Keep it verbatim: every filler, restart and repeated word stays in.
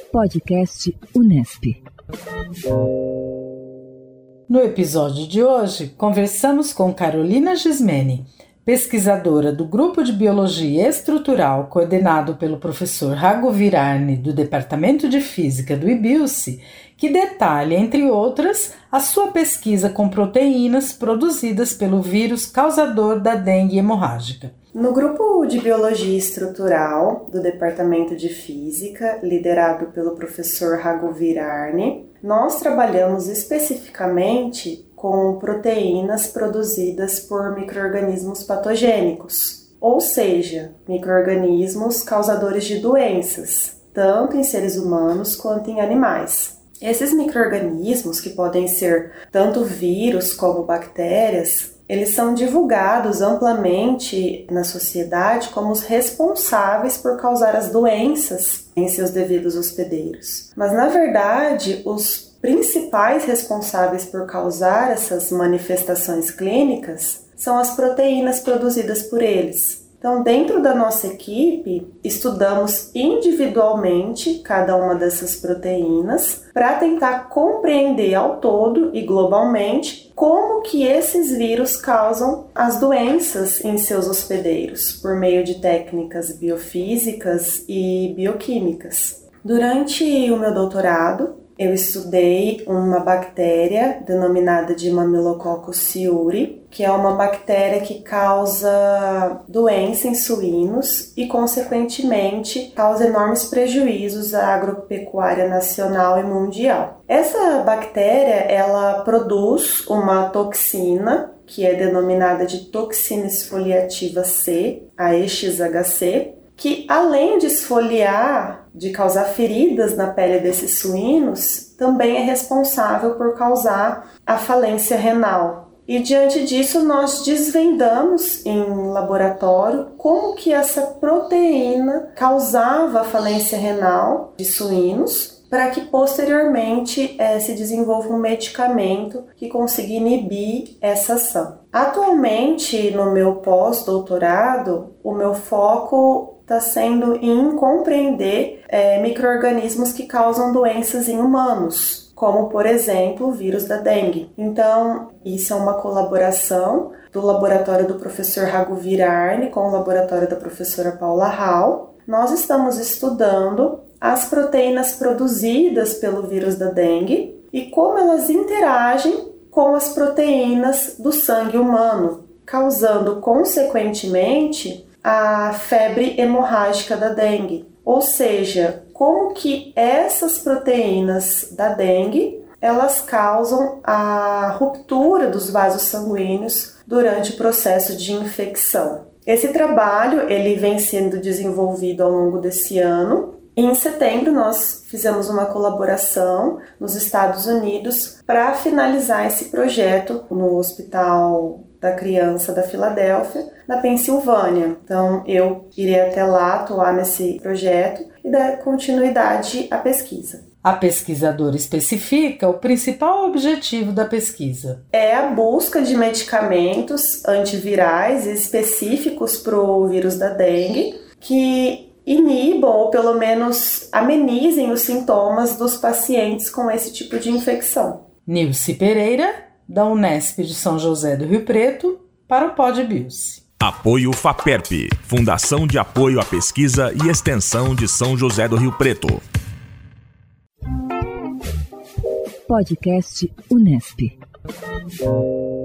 Podcast Unesp. No episódio de hoje, conversamos com Carolina Gismeni, pesquisadora do Grupo de Biologia Estrutural, coordenado pelo professor Raghuveer Arni, do Departamento de Física do I B I U S C, que detalha, entre outras, a sua pesquisa com proteínas produzidas pelo vírus causador da dengue hemorrágica. No Grupo de Biologia Estrutural do Departamento de Física, liderado pelo professor Raghuveer Arni, nós trabalhamos especificamente com proteínas produzidas por micro-organismos patogênicos, ou seja, micro-organismos causadores de doenças, tanto em seres humanos quanto em animais. Esses micro-organismos, que podem ser tanto vírus como bactérias, eles são divulgados amplamente na sociedade como os responsáveis por causar as doenças em seus devidos hospedeiros. Mas, na verdade, os principais responsáveis por causar essas manifestações clínicas são as proteínas produzidas por eles. Então, dentro da nossa equipe, estudamos individualmente cada uma dessas proteínas para tentar compreender ao todo e globalmente como que esses vírus causam as doenças em seus hospedeiros, por meio de técnicas biofísicas e bioquímicas. Durante o meu doutorado, eu estudei uma bactéria denominada de Mammillacoccus ciuri, que é uma bactéria que causa doença em suínos e, consequentemente, causa enormes prejuízos à agropecuária nacional e mundial. Essa bactéria, ela produz uma toxina, que é denominada de toxina esfoliativa C, a E X H C, que além de esfoliar, de causar feridas na pele desses suínos, também é responsável por causar a falência renal. E diante disso, nós desvendamos em laboratório como que essa proteína causava a falência renal de suínos, para que posteriormente eh, se desenvolva um medicamento que consiga inibir essa ação. Atualmente, no meu pós-doutorado, o meu foco está sendo em compreender é, micro-organismos que causam doenças em humanos, como, por exemplo, o vírus da dengue. Então, isso é uma colaboração do laboratório do professor Raghuveer Arni com o laboratório da professora Paula Hall. Nós estamos estudando as proteínas produzidas pelo vírus da dengue e como elas interagem com as proteínas do sangue humano, causando, consequentemente, a febre hemorrágica da dengue. Ou seja, como que essas proteínas da dengue, elas causam a ruptura dos vasos sanguíneos durante o processo de infecção. Esse trabalho ele vem sendo desenvolvido ao longo desse ano. E em setembro nós fizemos uma colaboração nos Estados Unidos para finalizar esse projeto no Hospital da Criança da Filadélfia, na Pensilvânia. Então eu irei até lá atuar nesse projeto e dar continuidade à pesquisa. A pesquisadora especifica o principal objetivo da pesquisa. É a busca de medicamentos antivirais específicos para o vírus da dengue que inibam ou pelo menos amenizem os sintomas dos pacientes com esse tipo de infecção. Nilce Pereira, da Unesp de São José do Rio Preto, para o Pod B I U S C. Apoio FAPERP, Fundação de Apoio à Pesquisa e Extensão de São José do Rio Preto. Podcast Unesp.